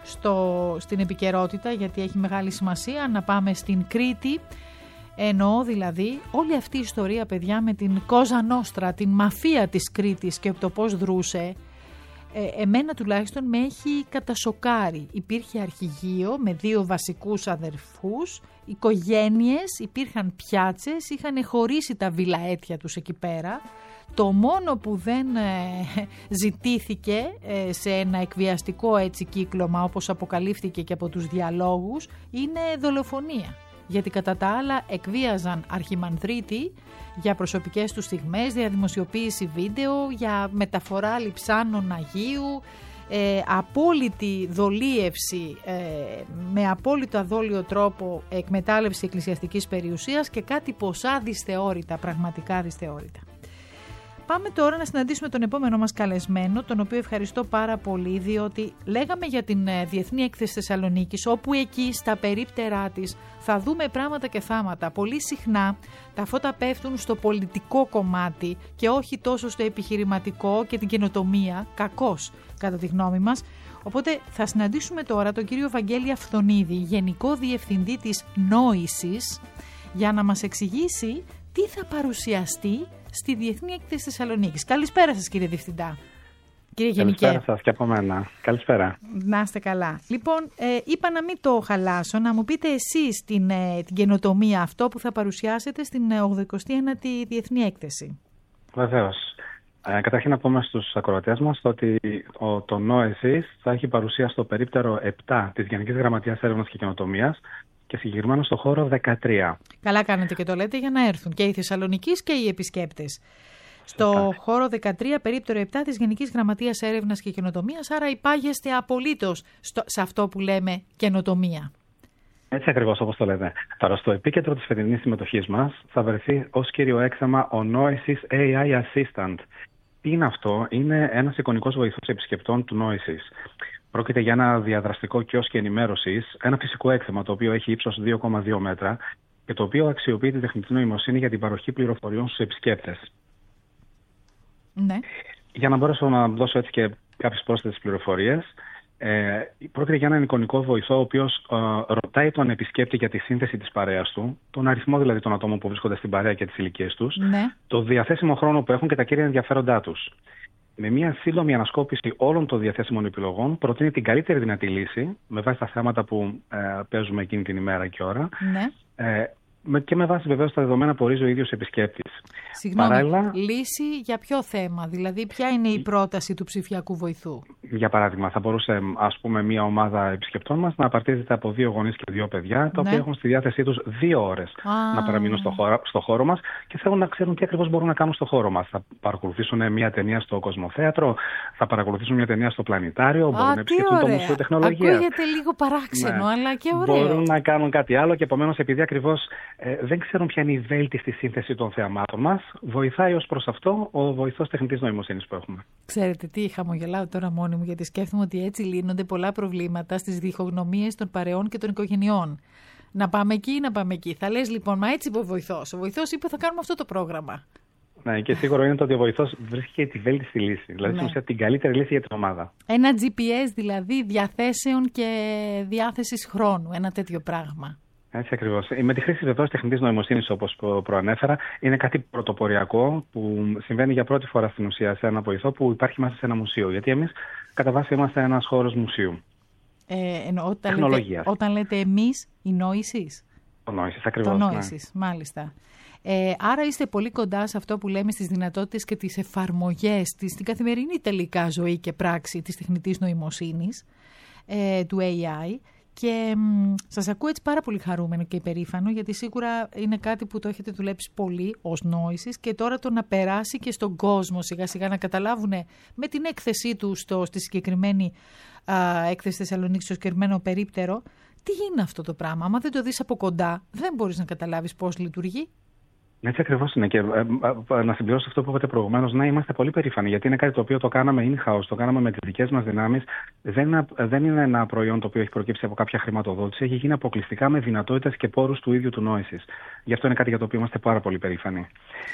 στην επικαιρότητα, γιατί έχει μεγάλη σημασία να πάμε στην Κρήτη. Εννοώ δηλαδή όλη αυτή η ιστορία, παιδιά, με την Κόζα Νόστρα, την μαφία της Κρήτης και το πώς δρούσε, εμένα τουλάχιστον με έχει κατασοκάρει. Υπήρχε αρχηγείο με 2 βασικούς αδερφούς, οικογένειες, υπήρχαν πιάτσες, είχαν χωρίσει τα βιλαέτια τους εκεί πέρα. Το μόνο που δεν ζητήθηκε σε ένα εκβιαστικό έτσι κύκλωμα, όπως αποκαλύφθηκε και από τους διαλόγους, είναι δολοφονία. Γιατί κατά τα άλλα εκβίαζαν αρχιμανδρίτη για προσωπικές τους στιγμές, για δημοσιοποίηση βίντεο, για μεταφορά λειψάνων Αγίου, απόλυτη δολίευση, με απόλυτο αδόλιο τρόπο εκμετάλλευση εκκλησιαστικής περιουσίας και κάτι ποσά δυσθεώρητα, πραγματικά δυσθεώρητα. Πάμε τώρα να συναντήσουμε τον επόμενο μας καλεσμένο, τον οποίο ευχαριστώ πάρα πολύ, διότι λέγαμε για την Διεθνή Έκθεση Θεσσαλονίκης, όπου εκεί στα περίπτερά της θα δούμε πράγματα και θάματα. Πολύ συχνά τα φώτα πέφτουν στο πολιτικό κομμάτι και όχι τόσο στο επιχειρηματικό και την καινοτομία, κακώς κατά τη γνώμη μας. Οπότε θα συναντήσουμε τώρα τον κύριο Βαγγέλη Αυθονίδη, Γενικό Διευθυντή της Νόησης, για να μας εξηγήσει τι θα παρουσιαστεί στη Διεθνή Έκθεση Θεσσαλονίκης. Καλησπέρα σας, κύριε Διευθυντά. Κύριε Γενικέ. Καλησπέρα σας και από μένα. Καλησπέρα. Να είστε καλά. Λοιπόν, είπα να μην το χαλάσω, να μου πείτε εσείς την καινοτομία, αυτό που θα παρουσιάσετε στην 89η Διεθνή Έκθεση. Βεβαίως. Καταρχήν να πούμε στους ακροατές μας ότι το Νόησης θα έχει παρουσία στο περίπτερο 7 της Γενικής Γραμματείας Έρευνας και Καινοτομίας, και συγκεκριμένα στο χώρο 13. Καλά κάνετε και το λέτε για να έρθουν και οι Θεσσαλονικείς και οι επισκέπτες. Στο χώρο 13, περίπτερο 7 της Γενικής Γραμματείας Έρευνας και Καινοτομίας, άρα υπάγεστε απολύτως σε αυτό που λέμε καινοτομία. Έτσι ακριβώς όπως το λέτε. Τώρα στο επίκεντρο της φετινής συμμετοχής μας θα βρεθεί ως κύριο έκθεμα ο Νόησης AI Assistant. Τι είναι αυτό? Είναι ένας εικονικός βοηθός επισκεπτών του Noesis. Πρόκειται για ένα διαδραστικό κιόσκι ενημέρωσης, ένα φυσικό έκθεμα το οποίο έχει ύψος 2,2 μέτρα και το οποίο αξιοποιεί τη τεχνητή νοημοσύνη για την παροχή πληροφοριών στους επισκέπτες. Ναι. Για να μπορέσω να δώσω έτσι και κάποιες πρόσθετες πληροφορίες, πρόκειται για έναν εικονικό βοηθό ο οποίος ρωτάει τον επισκέπτη για τη σύνθεση της παρέας του, τον αριθμό δηλαδή των ατόμων που βρίσκονται στην παρέα και τις ηλικίες τους, Ναι. το διαθέσιμο χρόνο που έχουν και τα κύρια ενδιαφέροντά τους. Με μια σύντομη ανασκόπηση όλων των διαθέσιμων επιλογών, προτείνει την καλύτερη δυνατή λύση με βάση τα θέματα που παίζουμε εκείνη την ημέρα και ώρα. Ναι. Και με βάση βεβαίως τα δεδομένα που ορίζει ο ίδιος επισκέπτης. Συγγνώμη, Παράλληλα, λύση για ποιο θέμα, δηλαδή ποια είναι η πρόταση του ψηφιακού βοηθού? για παράδειγμα, θα μπορούσε ας πούμε μια ομάδα επισκεπτών μας να απαρτίζεται από 2 γονείς και 2 παιδιά, τα οποία έχουν στη διάθεσή τους 2 ώρες να παραμείνουν στο χώρο μας και θέλουν να ξέρουν τι ακριβώς μπορούν να κάνουν στο χώρο μας. Θα παρακολουθήσουν μια ταινία στο Κοσμοθέατρο, θα παρακολουθήσουν μια ταινία στο Πλανητάριο, μπορούν να επισκεφτούν το Μουσείο Τεχνολογίας. Ακούγεται λίγο παράξενο, αλλά και ωραίο. Μπορούν να κάνουν κάτι άλλο και επομένως, επειδή ακριβώς δεν ξέρουν ποια είναι η βέλτιστη σύνθεση των θεαμάτων μας, βοηθάει ως προς αυτό ο βοηθός τεχνητής νοημοσύνης που έχουμε. Ξέρετε τι, χαμογελάω τώρα μόνη μου, γιατί σκέφτομαι ότι έτσι λύνονται πολλά προβλήματα στις διχογνωμίες των παρεών και των οικογενειών. Να πάμε εκεί ή να πάμε εκεί. Θα λες λοιπόν, μα έτσι είπε ο βοηθός. Ο βοηθός είπε θα κάνουμε αυτό το πρόγραμμα. Ναι, και σίγουρο είναι το ότι ο βοηθός βρίσκει και τη βέλτιστη λύση. Δηλαδή, στην ουσία, την καλύτερη λύση για την ομάδα. Ένα GPS δηλαδή διαθέσεων και διάθεσης χρόνου. Ένα τέτοιο πράγμα. Έτσι ακριβώς. Με τη χρήση βεβαίως τεχνητής νοημοσύνης, όπως προανέφερα, είναι κάτι πρωτοποριακό που συμβαίνει για πρώτη φορά στην ουσία σε ένα βοηθό που υπάρχει μέσα σε ένα μουσείο. Γιατί εμείς κατά βάση είμαστε ένας χώρος μουσείου. Όταν λέτε εμείς, η Noesis. Το Noesis, ακριβώς. Το Noesis, ναι. Μάλιστα. Άρα είστε πολύ κοντά σε αυτό που λέμε στις δυνατότητες και τις εφαρμογές στην καθημερινή τελικά ζωή και πράξη της τεχνητής νοημοσύνης, του AI. Και σας ακούω έτσι πάρα πολύ χαρούμενο και υπερήφανο, γιατί σίγουρα είναι κάτι που το έχετε δουλέψει πολύ ως Noesis και τώρα το να περάσει και στον κόσμο σιγά σιγά να καταλάβουν με την έκθεσή του στη συγκεκριμένη έκθεση Θεσσαλονίκη, στο συγκεκριμένο περίπτερο, τι είναι αυτό το πράγμα. Άμα δεν το δεις από κοντά, δεν μπορείς να καταλάβεις πώς λειτουργεί. Έτσι ακριβώς είναι. Και να συμπληρώσω αυτό που είπατε προηγουμένως, να είμαστε πολύ περήφανοι, γιατί είναι κάτι το οποίο το κάναμε in-house, το κάναμε με τις δικές μας δυνάμεις. Δεν είναι ένα προϊόν το οποίο έχει προκύψει από κάποια χρηματοδότηση, έχει γίνει αποκλειστικά με δυνατότητες και πόρους του ίδιου του Noesis. Γι' αυτό είναι κάτι για το οποίο είμαστε πάρα πολύ περήφανοι.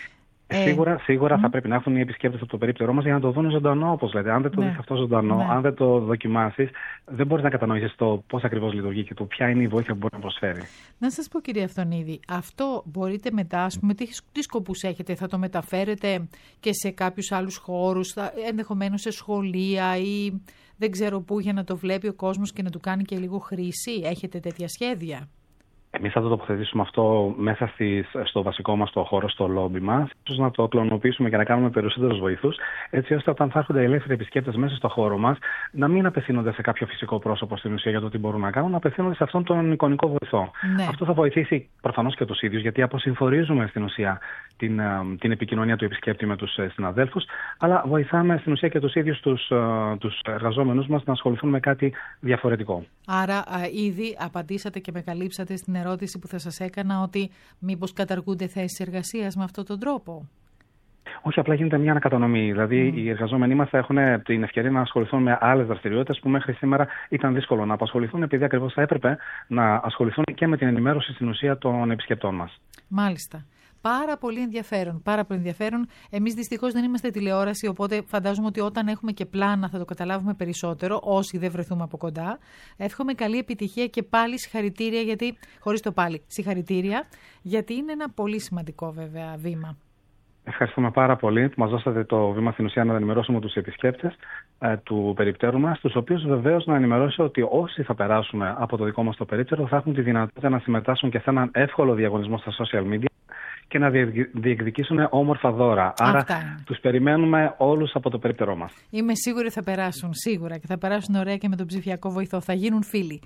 Σίγουρα θα πρέπει να έρθουν οι επισκέπτες από το περίπτερό μας για να το δουν ζωντανό, όπως λέτε. Αν δεν το δεις αυτό ζωντανό, αν δεν το δοκιμάσεις, δεν μπορείς να κατανοήσεις το πώς ακριβώς λειτουργεί και το ποια είναι η βοήθεια που μπορεί να προσφέρει. Να σας πω, κύριε Αυθονίδη, αυτό μπορείτε μετά, ας πούμε, τι σκοπούς έχετε, θα το μεταφέρετε και σε κάποιους άλλους χώρους, ενδεχομένως σε σχολεία ή δεν ξέρω πού, για να το βλέπει ο κόσμος και να του κάνει και λίγο χρήση? Έχετε τέτοια σχέδια? Εμείς θα το τοποθετήσουμε αυτό μέσα στο βασικό μας το χώρο, στο λόμπι μας. Ίσως να το κλωνοποιήσουμε και να κάνουμε περισσότερους βοηθούς, έτσι ώστε όταν θα έρχονται ελεύθεροι επισκέπτες μέσα στο χώρο μας, να μην απευθύνονται σε κάποιο φυσικό πρόσωπο στην ουσία για το τι μπορούν να κάνουν, να απευθύνονται σε αυτόν τον εικονικό βοηθό. Ναι. Αυτό θα βοηθήσει προφανώς και τους ίδιους, γιατί αποσυμφορίζουμε στην ουσία την επικοινωνία του επισκέπτη με τους συναδέλφους, αλλά βοηθάμε στην ουσία και τους ίδιους τους εργαζόμενους μας να ασχοληθούν με κάτι διαφορετικό. Άρα, ήδη απαντήσατε και με καλύψατε στην ερώτηση που θα σας έκανα, ότι μήπως καταργούνται θέσεις εργασίας με αυτόν τον τρόπο? Όχι, απλά γίνεται μια ανακατανομή. Δηλαδή, οι εργαζόμενοι μας θα έχουν την ευκαιρία να ασχοληθούν με άλλες δραστηριότητες που μέχρι σήμερα ήταν δύσκολο να απασχοληθούν, επειδή ακριβώς θα έπρεπε να ασχοληθούν και με την ενημέρωση στην ουσία των επισκεπτών μας. Μάλιστα. Πάρα πολύ ενδιαφέρον, πάρα πολύ ενδιαφέρον. Εμείς δυστυχώς δεν είμαστε τηλεόραση, οπότε φαντάζομαι ότι όταν έχουμε και πλάνα θα το καταλάβουμε περισσότερο, όσοι δεν βρεθούμε από κοντά. Εύχομαι καλή επιτυχία και πάλι συγχαρητήρια, συγχαρητήρια, γιατί είναι ένα πολύ σημαντικό βέβαια βήμα. Ευχαριστούμε πάρα πολύ που μας δώσατε το βήμα στην ουσία να ενημερώσουμε τους επισκέπτες του περιπτέρου μας, τους οποίους βεβαίως να ενημερώσω ότι όσοι θα περάσουμε από το δικό μας το περίπτερο θα έχουν τη δυνατότητα να συμμετάσχουν και σε έναν εύκολο διαγωνισμό στα social media και να διεκδικήσουν όμορφα δώρα. Άρα τους περιμένουμε όλους από το περίπτερό μας. Είμαι σίγουρη θα περάσουν, σίγουρα, και θα περάσουν ωραία και με τον ψηφιακό βοηθό. Θα γίνουν φίλοι.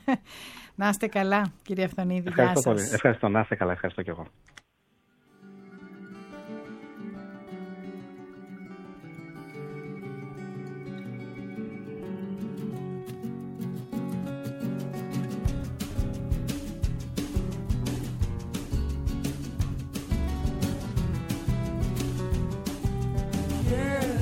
Να είστε καλά, κύριε Αυθονίδη. Ευχαριστώ πολύ. Ευχαριστώ, να είστε καλά. Ευχαριστώ κι εγώ. Yeah.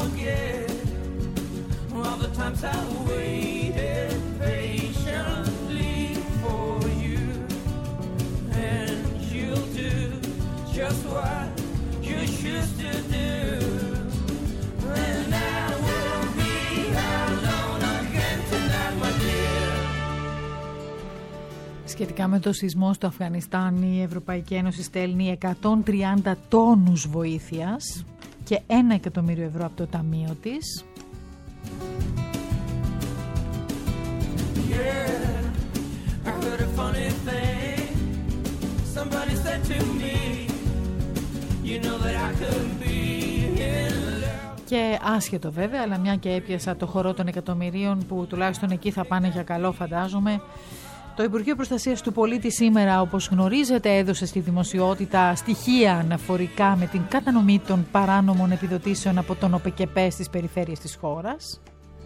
forget all the times I waited patiently for you, and you'll do just what you choose to do. And I will be alone again tonight, my dear. Σχετικά με το σεισμό στο Αφγανιστάν, η Ευρωπαϊκή Ένωση στέλνει 130 τόνους βοήθειας και 1 εκατομμύριο ευρώ από το ταμείο της. Και άσχετο βέβαια, αλλά μια και έπιασα το χορό των εκατομμυρίων που τουλάχιστον εκεί θα πάνε για καλό, φαντάζομαι. Το Υπουργείο Προστασίας του Πολίτη σήμερα, όπως γνωρίζετε, έδωσε στη δημοσιότητα στοιχεία αναφορικά με την κατανομή των παράνομων επιδοτήσεων από τον ΟΠΕΚΕΠΕ στις περιφέρειες της χώρας.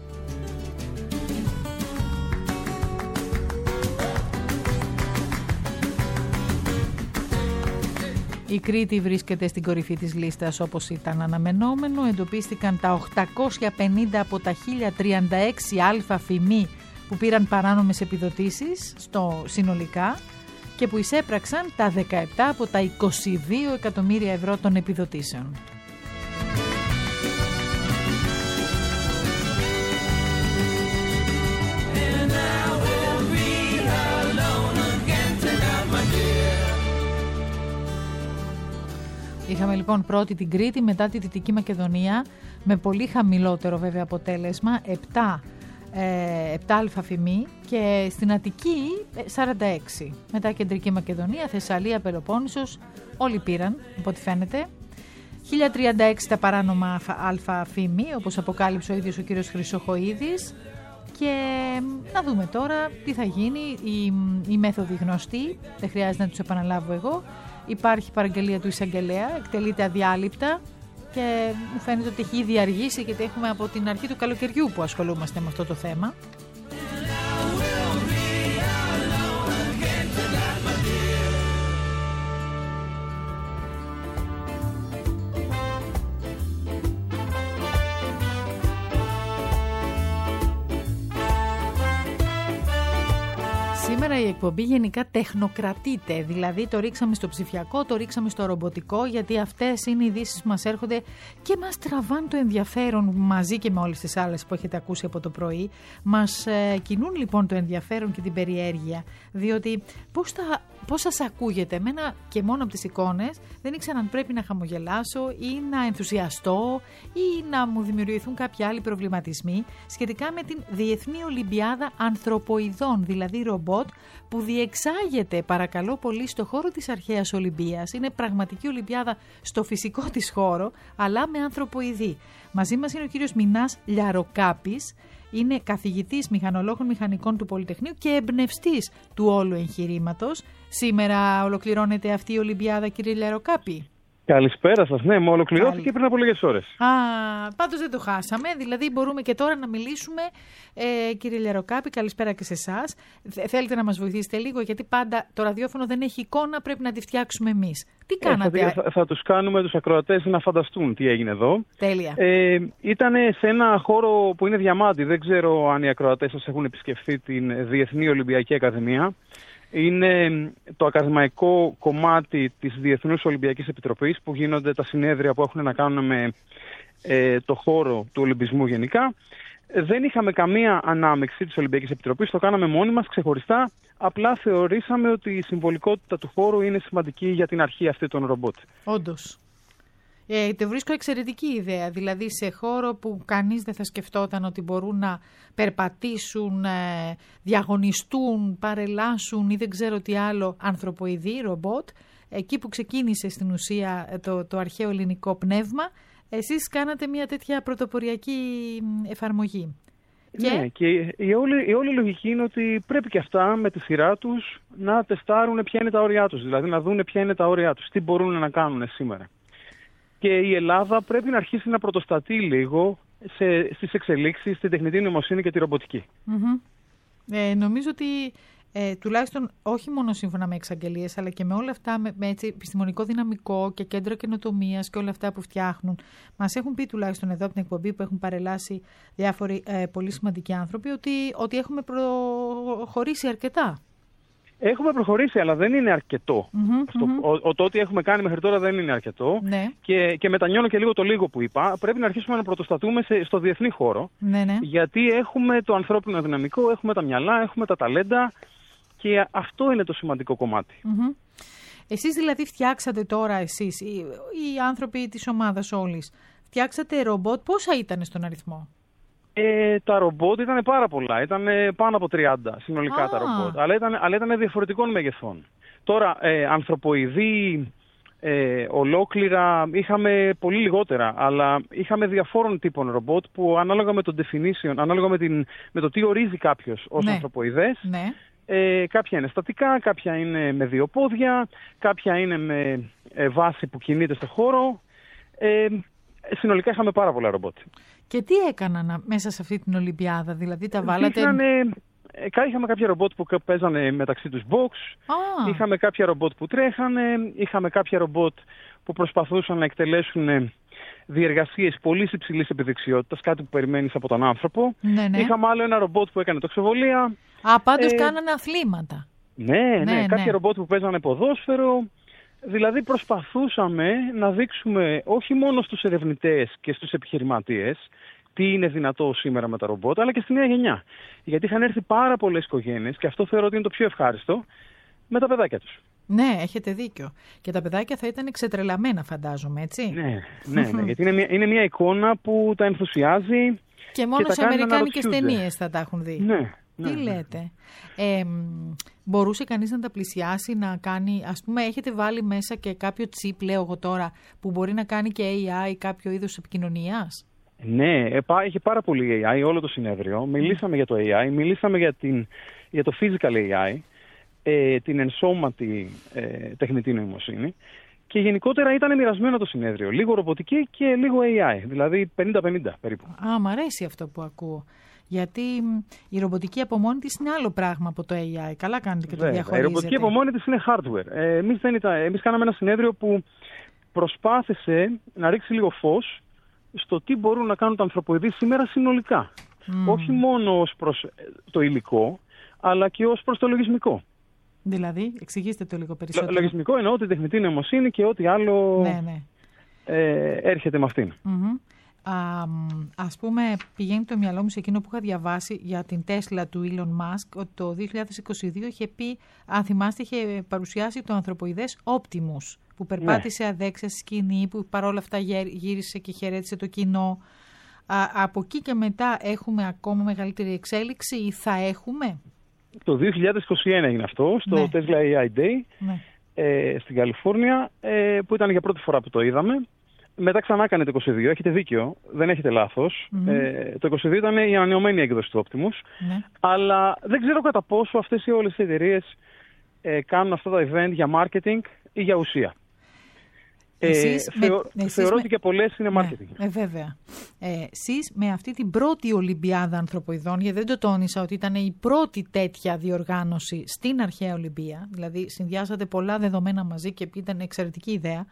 Η Κρήτη βρίσκεται στην κορυφή της λίστας όπως ήταν αναμενόμενο. Εντοπίστηκαν τα 850 από τα 1036 αλφα-φημί που πήραν παράνομες επιδοτήσεις συνολικά και που εισέπραξαν τα 17 από τα 22 εκατομμύρια ευρώ των επιδοτήσεων. Είχαμε λοιπόν πρώτη την Κρήτη, μετά τη Δυτική Μακεδονία, με πολύ χαμηλότερο βέβαια αποτέλεσμα, 7 αλφα-φημί, και στην Αττική 46. Μετά Κεντρική Μακεδονία, Θεσσαλία, Πελοπόννησος, όλοι πήραν, από ό,τι φαίνεται. 1036 τα παράνομα αλφα-φημί, όπως αποκάλυψε ο ίδιος ο κύριος Χρυσοχοΐδης. Και να δούμε τώρα τι θα γίνει. Η μέθοδοι γνωστή, δεν χρειάζεται να τους επαναλάβω εγώ. Υπάρχει παραγγελία του εισαγγελέα, εκτελείται αδιάλειπτα και μου φαίνεται ότι έχει ήδη αργήσει, γιατί έχουμε από την αρχή του καλοκαιριού που ασχολούμαστε με αυτό το θέμα. Σήμερα η εκπομπή γενικά τεχνοκρατείται, δηλαδή το ρίξαμε στο ψηφιακό, το ρίξαμε στο ρομποτικό, γιατί αυτές είναι οι ειδήσεις που μας έρχονται και μας τραβάνε το ενδιαφέρον, μαζί και με όλες τις άλλες που έχετε ακούσει από το πρωί. Μας κινούν λοιπόν το ενδιαφέρον και την περιέργεια, διότι πώς σας ακούγεται? Εμένα και μόνο από τις εικόνες δεν ήξερα αν πρέπει να χαμογελάσω ή να ενθουσιαστώ ή να μου δημιουργηθούν κάποιοι άλλοι προβληματισμοί σχετικά με την Διεθνή Ολυμπιάδα Ανθρωποειδών, δηλαδή ρομπότ, που διεξάγεται, παρακαλώ πολύ, στο χώρο της αρχαίας Ολυμπίας. Είναι πραγματική Ολυμπιάδα στο φυσικό της χώρο, αλλά με ανθρωποειδή. Μαζί μας είναι ο κύριος Μινάς Λιαροκάπης. Είναι καθηγητής μηχανολόγων μηχανικών του Πολυτεχνείου και εμπνευστής του όλου εγχειρήματος. Σήμερα ολοκληρώνεται αυτή η Ολυμπιάδα, κύριε Λιαροκάπη. Καλησπέρα σας. Ναι, μου ολοκληρώθηκε πριν από λίγες ώρες. Πάντως δεν το χάσαμε. Δηλαδή μπορούμε και τώρα να μιλήσουμε. Κύριε Λιαροκάπη, καλησπέρα και σε εσάς. Θέλετε να μας βοηθήσετε λίγο, γιατί πάντα το ραδιόφωνο δεν έχει εικόνα, πρέπει να τη φτιάξουμε εμείς. Τι κάνατε? Θα τους κάνουμε τους ακροατές να φανταστούν τι έγινε εδώ. Τέλεια. Ήταν σε ένα χώρο που είναι διαμάτι. Δεν ξέρω αν οι ακροατές σας έχουν επισκεφθεί την Διεθνή Ολυμπιακή Ακαδημία. Είναι το ακαδημαϊκό κομμάτι της Διεθνούς Ολυμπιακής Επιτροπής, που γίνονται τα συνέδρια που έχουν να κάνουν με το χώρο του Ολυμπισμού γενικά. Δεν είχαμε καμία ανάμειξη της Ολυμπιακής Επιτροπής, το κάναμε μόνοι μας ξεχωριστά. Απλά θεωρήσαμε ότι η συμβολικότητα του χώρου είναι σημαντική για την αρχή αυτή των ρομπότ. Όντως. Το βρίσκω εξαιρετική ιδέα, δηλαδή σε χώρο που κανείς δεν θα σκεφτόταν ότι μπορούν να περπατήσουν, διαγωνιστούν, παρελάσουν ή δεν ξέρω τι άλλο ανθρωποειδή, ρομπότ. Εκεί που ξεκίνησε στην ουσία το αρχαίο ελληνικό πνεύμα, εσείς κάνατε μια τέτοια πρωτοποριακή εφαρμογή. Ναι, και η όλη λογική είναι ότι πρέπει και αυτά με τη σειρά τους να τεστάρουν ποια είναι τα όρια τους, δηλαδή να δουν ποια είναι τα όρια τους, τι μπορούν να κάνουν σήμερα. Και η Ελλάδα πρέπει να αρχίσει να πρωτοστατεί λίγο στις εξελίξεις, στην τεχνητή νοημοσύνη και τη ρομποτική. Νομίζω ότι τουλάχιστον όχι μόνο σύμφωνα με εξαγγελίες, αλλά και με όλα αυτά, με έτσι, επιστημονικό δυναμικό και κέντρο καινοτομίας και όλα αυτά που φτιάχνουν. Μας έχουν πει τουλάχιστον εδώ από την εκπομπή που έχουν παρελάσει διάφοροι πολύ σημαντικοί άνθρωποι ότι έχουμε προχωρήσει αρκετά. Έχουμε προχωρήσει, αλλά δεν είναι αρκετό. Το ότι έχουμε κάνει μέχρι τώρα δεν είναι αρκετό. Ναι. Και μετανιώνω και λίγο το λίγο που είπα. Πρέπει να αρχίσουμε να πρωτοστατούμε στο διεθνή χώρο. Ναι. Γιατί έχουμε το ανθρώπινο δυναμικό, έχουμε τα μυαλά, έχουμε τα ταλέντα και αυτό είναι το σημαντικό κομμάτι. Εσείς δηλαδή φτιάξατε τώρα, εσείς, οι άνθρωποι της ομάδας όλης, φτιάξατε ρομπότ, πόσα ήταν στον αριθμό? Τα ρομπότ ήταν πάρα πολλά, ήταν πάνω από 30 συνολικά τα ρομπότ, αλλά ήταν διαφορετικών μεγεθών. Τώρα, ανθρωποειδή ολόκληρα είχαμε πολύ λιγότερα, αλλά είχαμε διαφόρων τύπων ρομπότ που ανάλογα με το definition, ανάλογα με το τι ορίζει κάποιος ως ανθρωποειδές, κάποια είναι στατικά, κάποια είναι με 2 πόδια, κάποια είναι με βάση που κινείται στο χώρο. Συνολικά είχαμε πάρα πολλά ρομπότ. Και τι έκαναν μέσα σε αυτή την Ολυμπιάδα, δηλαδή τα βάλατε? Είχαμε κάποια ρομπότ που παίζανε μεταξύ τους box, είχαμε κάποια ρομπότ που τρέχανε, είχαμε κάποια ρομπότ που προσπαθούσαν να εκτελέσουν διεργασίες πολύ υψηλής επιδεξιότητας, κάτι που περιμένεις από τον άνθρωπο. Ναι. Είχαμε άλλο ένα ρομπότ που έκανε τοξοβολία. Πάντως κάνανε αθλήματα. Ναι, κάποια ρομπότ που παίζανε ποδόσφαιρο. Δηλαδή προσπαθούσαμε να δείξουμε όχι μόνο στους ερευνητές και στους επιχειρηματίες τι είναι δυνατό σήμερα με τα ρομπότ, αλλά και στη νέα γενιά. Γιατί είχαν έρθει πάρα πολλές οικογένειες, και αυτό θεωρώ ότι είναι το πιο ευχάριστο, με τα παιδάκια τους. Ναι, έχετε δίκιο. Και τα παιδάκια θα ήταν εξετρελαμένα, φαντάζομαι, έτσι. Ναι, γιατί είναι μια εικόνα που τα ενθουσιάζει. Και μόνο σε αμερικάνικες ταινίες θα τα έχουν δει. Ναι. Τι λέτε? Μπορούσε κανείς να τα πλησιάσει, να κάνει, ας πούμε, έχετε βάλει μέσα και κάποιο chip, λέω εγώ τώρα, που μπορεί να κάνει και AI, κάποιο είδος επικοινωνίας? Ναι, είχε πάρα πολύ AI όλο το συνέδριο. Μιλήσαμε για το AI, μιλήσαμε για το physical AI, την ενσώματη τεχνητή νοημοσύνη, και γενικότερα ήταν μοιρασμένο το συνέδριο. Λίγο ρομποτική και λίγο AI, δηλαδή 50-50 περίπου. Μ' αρέσει αυτό που ακούω. Γιατί η ρομποτική από μόνη της είναι άλλο πράγμα από το AI. Καλά κάνετε και το διαχωρίζετε. Η ρομποτική από μόνη της είναι hardware. Εμείς κάναμε ένα συνέδριο που προσπάθησε να ρίξει λίγο φως στο τι μπορούν να κάνουν τα ανθρωποειδή σήμερα συνολικά. Όχι μόνο ως προς το υλικό, αλλά και ως προς το λογισμικό. Δηλαδή, εξηγήστε το λίγο περισσότερο. Λογισμικό εννοώ την τεχνητή νοημοσύνη και ό,τι άλλο έρχεται με αυτήν. Ας πούμε, πηγαίνει το μυαλό μου σε εκείνο που είχα διαβάσει για την Τέσλα του Elon Musk, ότι το 2022 είχε πει, αν θυμάστε, είχε παρουσιάσει το ανθρωποειδές Optimus, που περπάτησε αδέξια στη σκηνή, που παρόλα αυτά γύρισε και χαιρέτησε το κοινό. Από εκεί και μετά έχουμε ακόμα μεγαλύτερη εξέλιξη ή θα έχουμε? Το 2021 έγινε αυτό, στο Tesla AI Day, στην Καλιφόρνια, που ήταν για πρώτη φορά που το είδαμε. Μετά ξανά έκανε το 22, έχετε δίκιο, δεν έχετε λάθος. Το 22 ήταν η ανανεωμένη έκδοση του Optimus, αλλά δεν ξέρω κατά πόσο αυτές οι όλες οι εταιρείες κάνουν αυτά τα event για marketing ή για ουσία. Θεωρώ ότι και πολλές είναι marketing. Βέβαια. Εσείς με αυτή την πρώτη Ολυμπιάδα Ανθρωποειδών, γιατί δεν το τόνισα ότι ήταν η πρώτη τέτοια διοργάνωση στην αρχαία Ολυμπία, δηλαδή συνδυάσατε πολλά δεδομένα μαζί και ήταν εξαιρετική ιδέα.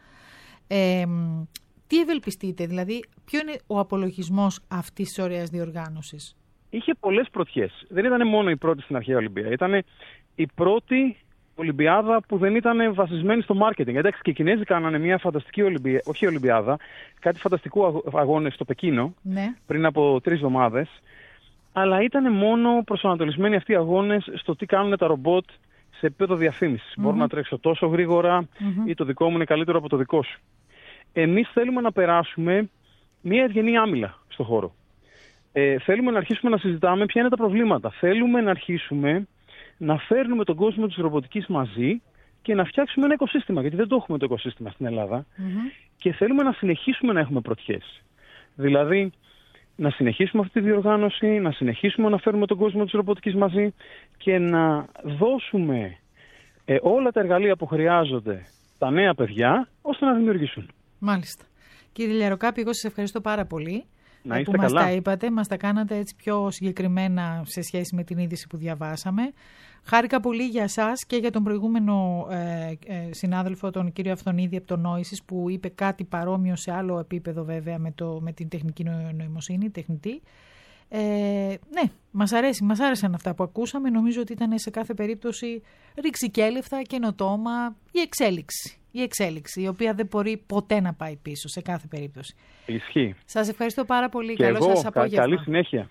Τι ευελπιστείτε, δηλαδή ποιο είναι ο απολογισμός αυτής της ωραίας διοργάνωσης? Είχε πολλές πρωτιές. Δεν ήταν μόνο η πρώτη στην αρχαία Ολυμπία. Ήταν η πρώτη Ολυμπιάδα που δεν ήταν βασισμένη στο marketing. Εντάξει, και οι Κινέζοι κάνανε μια φανταστική Ολυμπιάδα, κάτι φανταστικού αγώνες στο Πεκίνο, πριν από 3 εβδομάδες. Αλλά ήταν μόνο προσανατολισμένοι αυτοί οι αγώνες στο τι κάνουν τα ρομπότ σε επίπεδο διαφήμισης. Μπορώ να τρέξω τόσο γρήγορα ή το δικό μου είναι καλύτερο από το δικό σου. Εμείς θέλουμε να περάσουμε μια ευγενή άμυλα στον χώρο. Θέλουμε να αρχίσουμε να συζητάμε ποια είναι τα προβλήματα. Θέλουμε να αρχίσουμε να φέρνουμε τον κόσμο της ρομποτικής μαζί και να φτιάξουμε ένα οικοσύστημα, γιατί δεν το έχουμε το οικοσύστημα στην Ελλάδα. Και θέλουμε να συνεχίσουμε να έχουμε πρωτιές. Δηλαδή, να συνεχίσουμε αυτή τη διοργάνωση, να συνεχίσουμε να φέρουμε τον κόσμο της ρομποτικής μαζί και να δώσουμε όλα τα εργαλεία που χρειάζονται τα νέα παιδιά, ώστε να δημιουργήσουν. Μάλιστα. Κύριε Λιαροκάπη, εγώ σας ευχαριστώ πάρα πολύ Να είστε που καλά. Μας τα είπατε, μας τα κάνατε έτσι πιο συγκεκριμένα σε σχέση με την είδηση που διαβάσαμε. Χάρηκα πολύ για εσάς και για τον προηγούμενο συνάδελφο, τον κύριο Αυθονίδη από το Νόησης, που είπε κάτι παρόμοιο σε άλλο επίπεδο βέβαια με την τεχνική νοημοσύνη, τεχνητή. Ναι, μας άρεσαν αυτά που ακούσαμε. Νομίζω ότι ήταν σε κάθε περίπτωση ρηξικέλευτα, καινοτόμα, η εξέλιξη, η οποία δεν μπορεί ποτέ να πάει πίσω σε κάθε περίπτωση. Ισχύει. Σας ευχαριστώ πάρα πολύ. Και καλό σας απόγευμα. Καλή συνέχεια.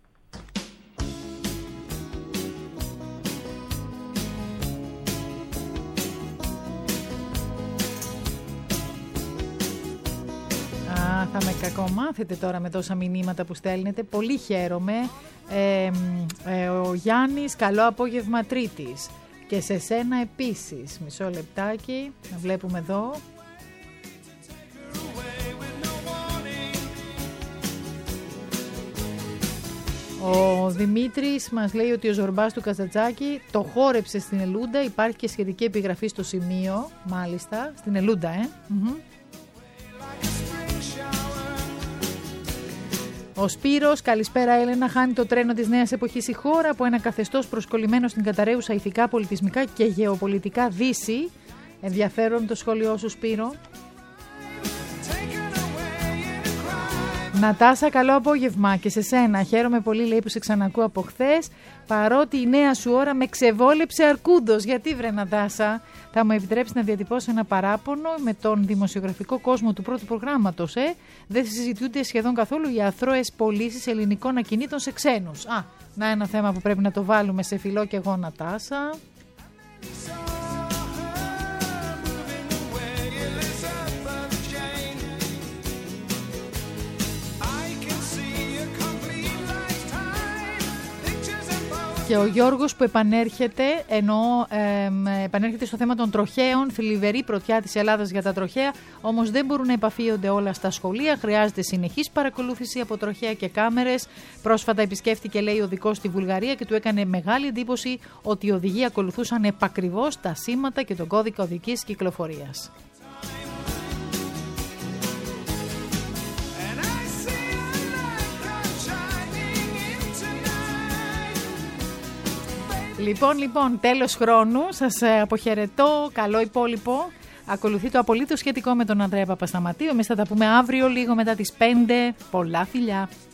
Θα με κακομάθετε τώρα με τόσα μηνύματα που στέλνετε. Πολύ χαίρομαι. Ο Γιάννης, καλό απόγευμα Τρίτης. Και σε σένα επίσης. Μισό λεπτάκι, να βλέπουμε εδώ. Ο Δημήτρης μας λέει ότι ο Ζορμπάς του Καζατζάκη το χόρεψε στην Ελούντα. Υπάρχει και σχετική επιγραφή στο σημείο, μάλιστα, στην Ελούντα, Ο Σπύρος, καλησπέρα Έλενα, χάνει το τρένο της νέας εποχής η χώρα από ένα καθεστώς προσκολλημένο στην καταραίουσα ηθικά, πολιτισμικά και γεωπολιτικά δύση. Ενδιαφέρον το σχόλιο σου, Σπύρο. Νατάσα, καλό απόγευμα και σε σένα. Χαίρομαι πολύ, λέει, που σε ξανακούω από χθες. Παρότι η νέα σου ώρα με ξεβόλεψε αρκούντος. Γιατί βρε Νατάσα? Θα μου επιτρέψει να διατυπώσω ένα παράπονο με τον δημοσιογραφικό κόσμο του πρώτου προγράμματος. Δεν συζητούνται σχεδόν καθόλου οι αθρώες πωλήσεις ελληνικών ακινήτων σε ξένους. Να ένα θέμα που πρέπει να το βάλουμε σε φιλό και εγώ, Νατάσα. Και ο Γιώργος που επανέρχεται, επανέρχεται στο θέμα των τροχαίων, θλιβερή πρωτιά της Ελλάδας για τα τροχαία, όμως δεν μπορούν να επαφίονται όλα στα σχολεία, χρειάζεται συνεχής παρακολούθηση από τροχαία και κάμερες. Πρόσφατα επισκέφτηκε, λέει, οδικός στη Βουλγαρία και του έκανε μεγάλη εντύπωση ότι οι οδηγοί ακολουθούσαν επακριβώς τα σήματα και τον κώδικα οδικής κυκλοφορίας. Λοιπόν, τέλος χρόνου. Σας αποχαιρετώ. Καλό υπόλοιπο. Ακολουθεί το απολύτως σχετικό με τον Ανδρέα Παπασταματίου. Εμείς θα τα πούμε αύριο λίγο μετά τις 5. Πολλά φιλιά.